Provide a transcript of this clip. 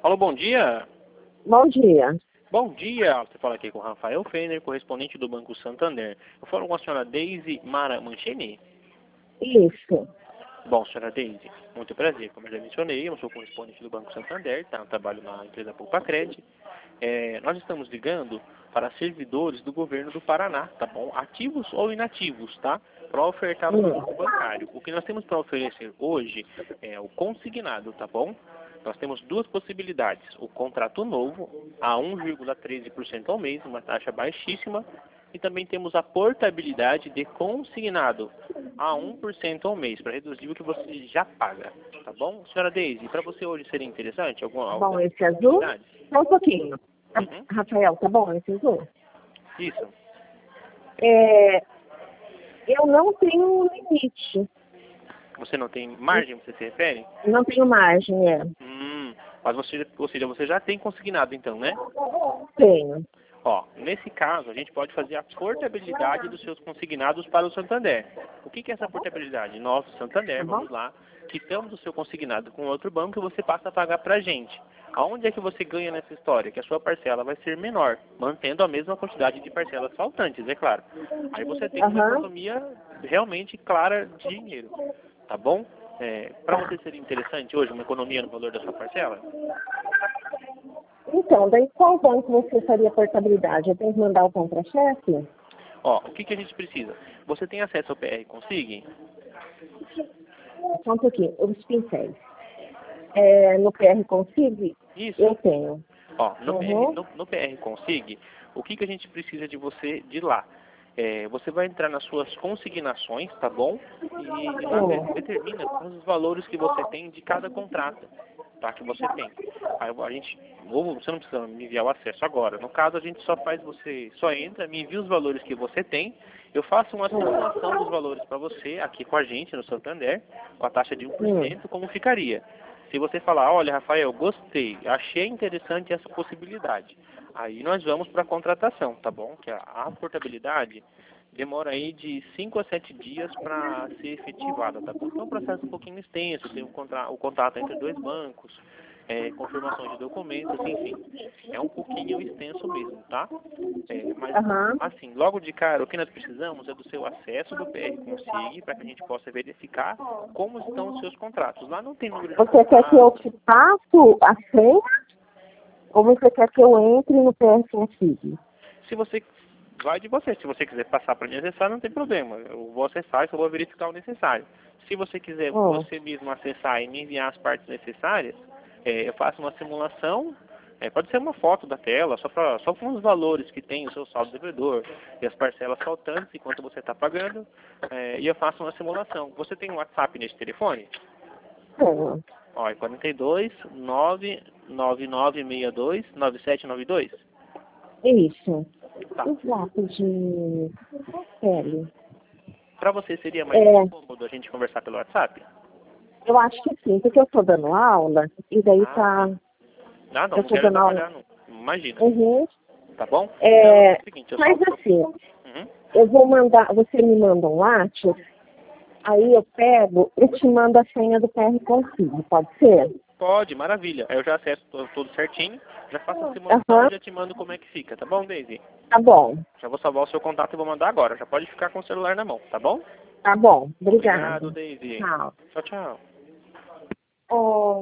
Alô, bom dia. Bom dia. Bom dia. Você fala aqui com o Rafael Fener, correspondente do Banco Santander. Eu falo com a senhora Deise Mara Manchini. Isso. Bom, senhora Deise, muito prazer. Como eu já mencionei, eu sou correspondente do Banco Santander, tá? Eu trabalho na empresa Poupa-Cred. Nós estamos ligando para servidores do governo do Paraná, tá bom? Ativos ou inativos, tá? Para ofertar o produto bancário. O que nós temos para oferecer hoje é o consignado, tá bom? Nós temos duas possibilidades. O contrato novo, a 1,13% ao mês, uma taxa baixíssima. E também temos a portabilidade de consignado a 1% ao mês, para reduzir o que você já paga. Tá bom? Senhora Deise, para você hoje seria interessante alguma Bom, esse azul? Só um pouquinho. Uhum. Rafael, tá bom esse azul? Isso. Eu não tenho limite. Você não tem margem, você se refere? Não tenho margem, Mas você, ou seja, você já tem consignado então, né? Tenho. Ó, nesse caso, a gente pode fazer a portabilidade dos seus consignados para o Santander. O que é essa portabilidade? Nós, do Santander, vamos lá, quitamos o seu consignado com outro banco e você passa a pagar para a gente. Aonde é que você ganha nessa história? Que a sua parcela vai ser menor, mantendo a mesma quantidade de parcelas faltantes, é claro. Aí você tem uma economia realmente clara de dinheiro, tá bom? Para você seria interessante hoje uma economia no valor da sua parcela? Então, daí qual banco você faria portabilidade? Eu tenho que mandar o contra-cheque? Ó, o que a gente precisa? Você tem acesso ao PR Consig? Só um pouquinho, os pincéis. No PR Consig? Isso. Eu tenho. Ó, no PR Consig, o que a gente precisa de você de lá? Você vai entrar nas suas consignações, tá bom? E lá determina os valores que você tem de cada contrato, tá? Que você tem. Aí você não precisa me enviar o acesso agora. No caso, a gente você só entra, me envia os valores que você tem, eu faço uma simulação dos valores para você aqui com a gente no Santander, com a taxa de 1%, como ficaria? Se você falar, olha, Rafael, gostei, achei interessante essa possibilidade, aí nós vamos para a contratação, tá bom? Que a portabilidade demora aí de 5 a 7 dias para ser efetivada, tá bom? Então é um processo um pouquinho extenso, tem o contato entre dois bancos, confirmação de documentos, enfim. É um pouquinho extenso mesmo, tá? Mas, assim, logo de cara, o que nós precisamos é do seu acesso do PR Consig para que a gente possa verificar como estão os seus contratos. Lá não tem número de Você quer que eu te passe a senha? Ou você quer que eu entre no PR Consig? Se você vai de você. Se você quiser passar para mim acessar, não tem problema. Eu vou acessar e só vou verificar o necessário. Se você quiser você mesmo acessar e me enviar as partes necessárias, eu faço uma simulação. Pode ser uma foto da tela, só com os valores que tem o seu saldo devedor e as parcelas faltantes enquanto você está pagando, e eu faço uma simulação. Você tem um WhatsApp nesse telefone? Tenho. Ó, é 42 99962 9792? Isso. Tá. Os lápis de pele. Para você seria mais cômodo a gente conversar pelo WhatsApp? Eu acho que sim, porque eu estou dando aula e daí tá... Não, eu não quero trabalhar, não. Imagina. Tá bom? Então, é o seguinte, mas assim, eu vou mandar, você me manda um WhatsApp, aí eu pego e te mando a senha do PR Consig, pode ser? Pode, maravilha. Aí eu já acesso tudo certinho, já faço a simulação e já te mando como é que fica, tá bom, Deise? Tá bom. Já vou salvar o seu contato e vou mandar agora. Já pode ficar com o celular na mão, tá bom? Tá bom, obrigada. Obrigado, Deise. Tchau. Tchau, tchau.